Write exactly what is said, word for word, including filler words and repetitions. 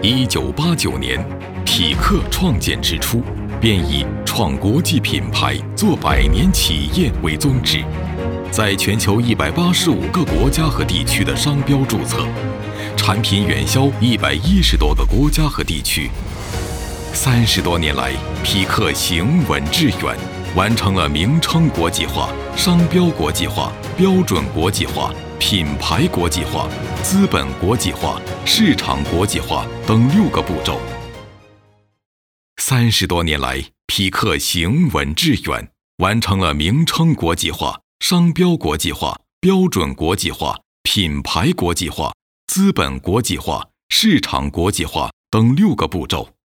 一九八九年，匹克创建之初，便以创国际品牌、做百年企业为宗旨，在全球一百八十五个国家和地区的商标注册，产品远销一百一十多个国家和地区。三十多年来，匹克行稳致远，完成了名称国际化、商标国际化、标准国际化、品牌国际化、资本国际化、市场国际化等六个步骤。三十多年来，匹克行稳致远，完成了名称国际化、商标国际化、标准国际化、品牌国际化、资本国际化、市场国际化等六个步骤。